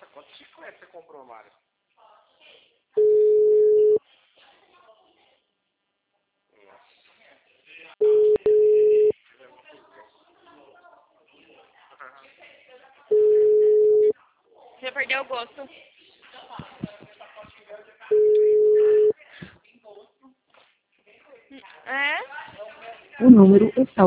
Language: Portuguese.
Quantos chicletes você comprou, Mário? Já perdeu o gosto. É? O número está